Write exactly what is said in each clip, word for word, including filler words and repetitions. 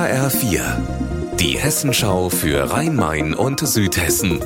H R vier, die Hessenschau für Rhein-Main und Südhessen.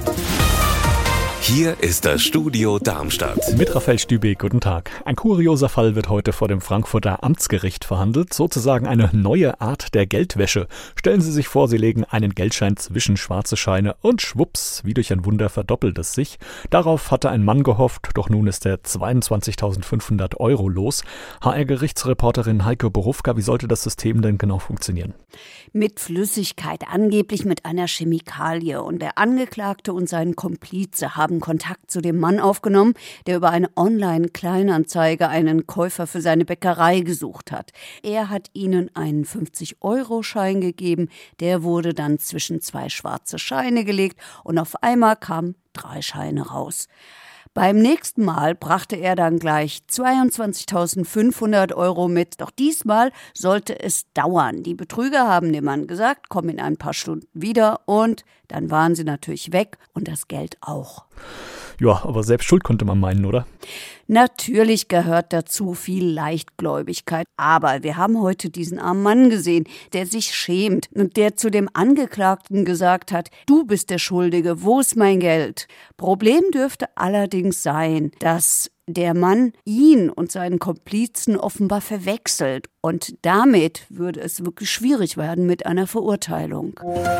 Hier ist das Studio Darmstadt. Mit Raphael Stübeck, guten Tag. Ein kurioser Fall wird heute vor dem Frankfurter Amtsgericht verhandelt, sozusagen eine neue Art der Geldwäsche. Stellen Sie sich vor, Sie legen einen Geldschein zwischen schwarze Scheine und schwupps, wie durch ein Wunder verdoppelt es sich. Darauf hatte ein Mann gehofft, doch nun ist er zweiundzwanzigtausendfünfhundert Euro los. H R-Gerichtsreporterin Heike Borufka, wie sollte das System denn genau funktionieren? Mit Flüssigkeit, angeblich mit einer Chemikalie. Und der Angeklagte und sein Komplize haben Kontakt zu dem Mann aufgenommen, der über eine Online-Kleinanzeige einen Käufer für seine Bäckerei gesucht hat. Er hat ihnen einen fünfzig-Euro-Schein gegeben, der wurde dann zwischen zwei schwarze Scheine gelegt und auf einmal kamen drei Scheine raus. Beim nächsten Mal brachte er dann gleich zweiundzwanzigtausendfünfhundert Euro mit. Doch diesmal sollte es dauern. Die Betrüger haben dem Mann gesagt, komm in ein paar Stunden wieder, und dann waren sie natürlich weg und das Geld auch. Ja, aber selbst schuld konnte man meinen, oder? Natürlich gehört dazu viel Leichtgläubigkeit. Aber wir haben heute diesen armen Mann gesehen, der sich schämt und der zu dem Angeklagten gesagt hat, du bist der Schuldige, wo ist mein Geld? Problem dürfte allerdings sein, dass der Mann ihn und seinen Komplizen offenbar verwechselt. Und damit würde es wirklich schwierig werden mit einer Verurteilung.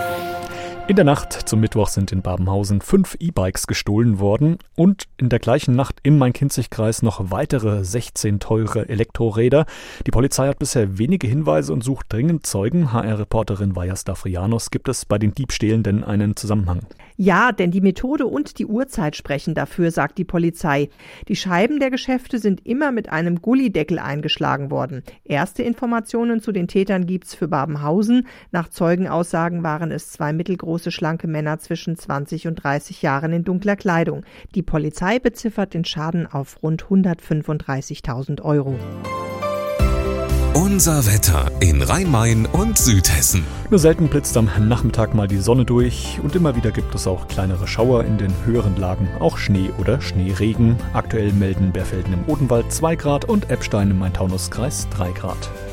In der Nacht zum Mittwoch sind in Babenhausen fünf E-Bikes gestohlen worden und in der gleichen Nacht im Main-Kinzig-Kreis noch weitere sechzehn teure Elektroräder. Die Polizei hat bisher wenige Hinweise und sucht dringend Zeugen. H R-Reporterin Vaja Stavrianos, gibt es bei den Diebstählen denn einen Zusammenhang? Ja, denn die Methode und die Uhrzeit sprechen dafür, sagt die Polizei. Die Scheiben der Geschäfte sind immer mit einem Gullideckel eingeschlagen worden. Erste Informationen zu den Tätern gibt's für Babenhausen. Nach Zeugenaussagen waren es zwei mittelgroße, schlanke Männer zwischen zwanzig und dreißig Jahren in dunkler Kleidung. Die Polizei beziffert den Schaden auf rund hundertfünfunddreißigtausend Euro. Unser Wetter in Rhein-Main und Südhessen. Nur selten blitzt am Nachmittag mal die Sonne durch und immer wieder gibt es auch kleinere Schauer in den höheren Lagen, auch Schnee oder Schneeregen. Aktuell melden Berfelden im Odenwald zwei Grad und Eppstein im Main-Taunus-Kreis drei Grad.